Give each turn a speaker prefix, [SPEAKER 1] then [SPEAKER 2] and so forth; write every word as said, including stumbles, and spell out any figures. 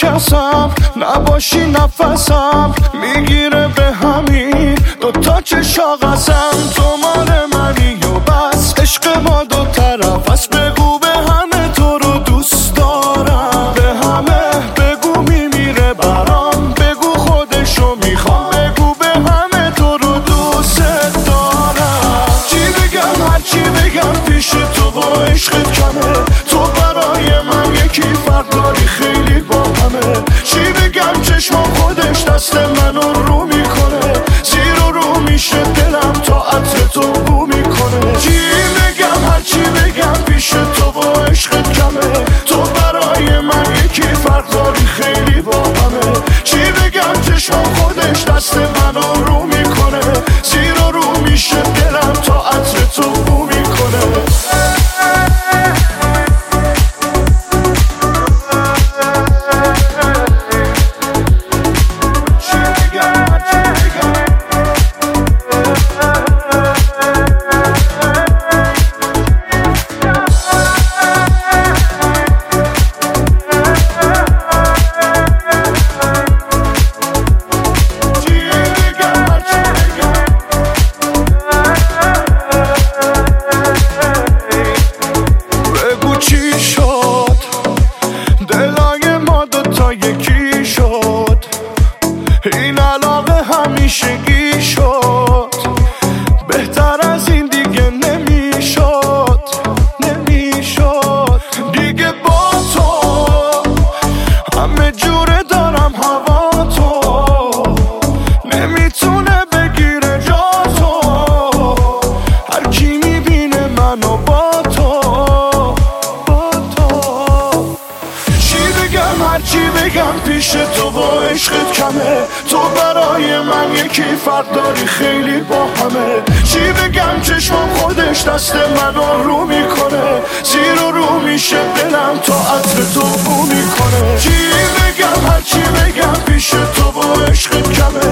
[SPEAKER 1] کسم نباشی نفسم میگیره به همین دوتا چشاقسم تو مال منی و بس عشق ما دو طرف است بگو به همه تو رو دوست دارم به همه بگو میمیره برام بگو خودشو میخوام بگو به همه تو رو دوست دارم چی بگم هرچی بگم پیش تو با عشقت کمه تو برای من یکی فرق داری خیلی با همه چی بگم چشمم خودش دست منو رو میکنه زیر و رو میشه دلم تا عطر تو بو میکنه چی بگم هرچی بگم پیش تو با عشقت کمه تو برای من یکی فرق داری خیلی با همه چی بگم چشمم خودش دست منو رو میکنه زیر و رو میشه دلم تا عطر تو بو میکنه این علاقه همیشگی شد بهتر از این دیگه نمیشد نمیشد دیگه با تو همه جوره دارم هوا تو نمیتونه بگیره جا تو هر کی میبینه منو با تو با تو چی بگم هرچی بگم پیش تو با عشقت کمه تو برای من یکی فرق داری خیلی با همه چی بگم چشمم خودش دست منو رو میکنه زیر و رو میشه دلم تا عطر تو بو میکنه چی بگم هرچی بگم پیش تو با عشقت کمه